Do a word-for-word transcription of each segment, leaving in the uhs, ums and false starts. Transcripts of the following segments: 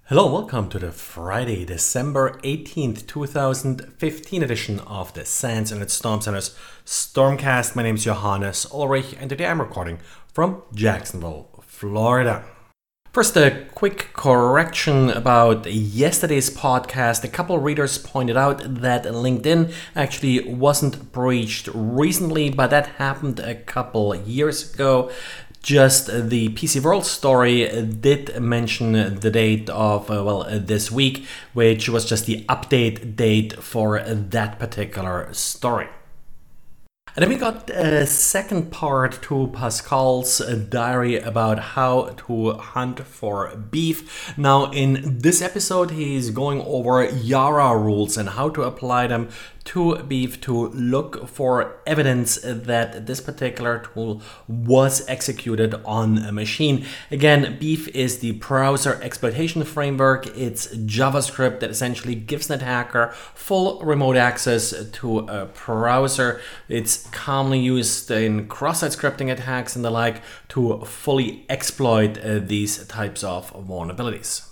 Hello, welcome to the Friday, December eighteenth, two thousand fifteen edition of the SANS Internet Storm Center's Stormcast. My name is Johannes Ulrich and today I'm recording from Jacksonville, Florida. First, a quick correction about yesterday's podcast. A couple of readers pointed out that LinkedIn actually wasn't breached recently, but that happened a couple years ago. Just the P C World story did mention the date of, uh, well, uh, this week, which was just the update date for that particular story. And then we got a second part to Pascal's diary about how to hunt for beef. Now, in this episode, he's going over Yara rules and how to apply them to beef to look for evidence that this particular tool was executed on a machine. Again, beef is the browser exploitation framework. It's JavaScript that essentially gives an attacker full remote access to a browser. It's commonly used in cross-site scripting attacks and the like to fully exploit uh, these types of vulnerabilities.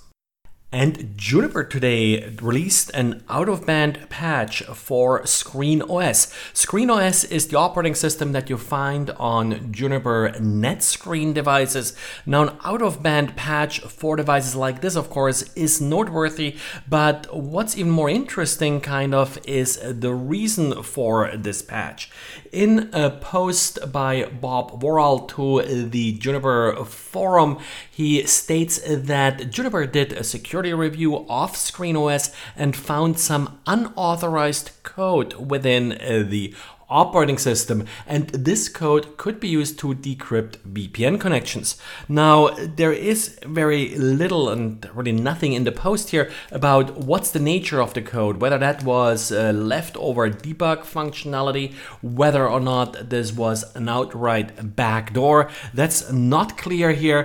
And Juniper today released an out-of-band patch for ScreenOS. ScreenOS is the operating system that you find on Juniper NetScreen devices. Now, an out-of-band patch for devices like this, of course, is noteworthy, but what's even more interesting, kind of, is the reason for this patch. In a post by Bob Worrell to the Juniper forum, he states that Juniper did a security review of ScreenOS and found some unauthorized code within uh, the operating system, and this code could be used to decrypt V P N connections. Now, there is very little and really nothing in the post here about what's the nature of the code, whether that was uh, leftover debug functionality, whether or not this was an outright backdoor. That's not clear here.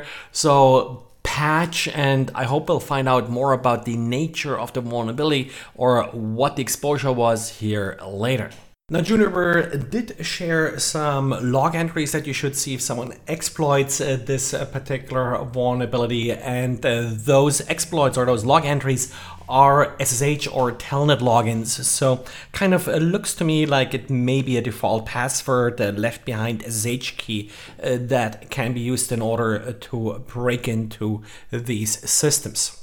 So patch, and I hope we'll find out more about the nature of the vulnerability or what the exposure was here later. Now, Juniper did share some log entries that you should see if someone exploits uh, this uh, particular vulnerability, and uh, those exploits or those log entries are S S H or Telnet logins. So kind of uh, looks to me like it may be a default password uh, left behind S S H key uh, that can be used in order to break into these systems.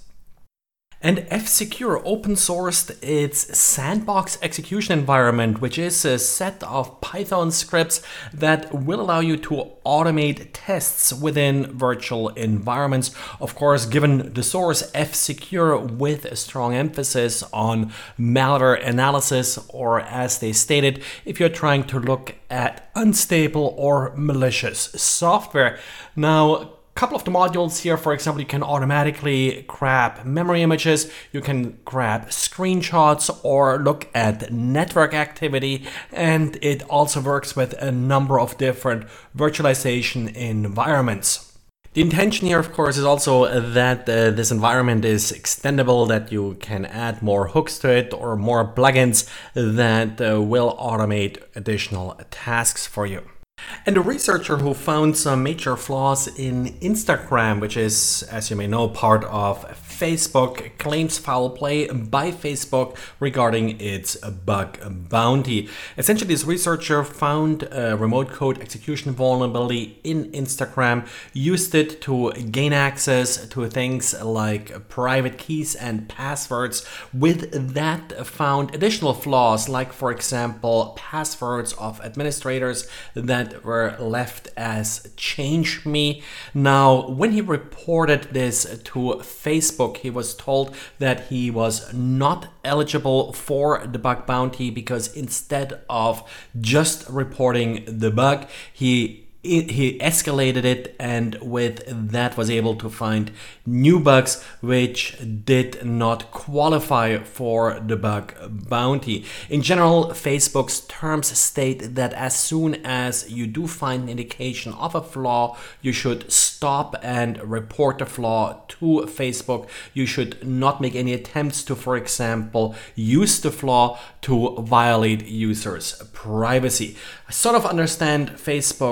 And F-Secure open-sourced its sandbox execution environment, which is a set of Python scripts that will allow you to automate tests within virtual environments. Of course, given the source, F-Secure, with a strong emphasis on malware analysis, or as they stated, if you're trying to look at unstable or malicious software. Now, couple of the modules here, for example, you can automatically grab memory images, you can grab screenshots or look at network activity, and it also works with a number of different virtualization environments. The intention here, of course, is also that uh, this environment is extendable, that you can add more hooks to it or more plugins that uh, will automate additional tasks for you. And a researcher who found some major flaws in Instagram, which is, as you may know, part of Facebook, claims foul play by Facebook regarding its bug bounty. Essentially, this researcher found a remote code execution vulnerability in Instagram, used it to gain access to things like private keys and passwords. With that, found additional flaws, like, for example, passwords of administrators that were left as change me. Now, when he reported this to Facebook, he was told that he was not eligible for the bug bounty because instead of just reporting the bug, he It, he escalated it, and with that was able to find new bugs which did not qualify for the bug bounty. In general, Facebook's terms state that as soon as you do find an indication of a flaw, you should stop and report the flaw to Facebook. You should not make any attempts to, for example, use the flaw to violate users' privacy. I sort of understand Facebook's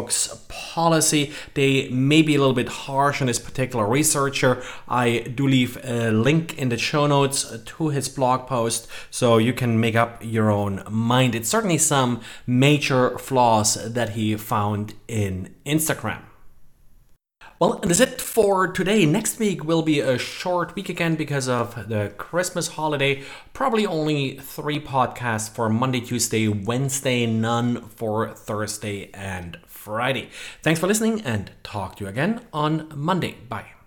policy. They may be a little bit harsh on this particular researcher. I do leave a link in the show notes to his blog post so you can make up your own mind. It's certainly some major flaws that he found in Instagram. Well, that's it for today. Next week will be a short week again because of the Christmas holiday. Probably only three podcasts for Monday, Tuesday, Wednesday, none for Thursday and Friday. Thanks for listening and talk to you again on Monday. Bye.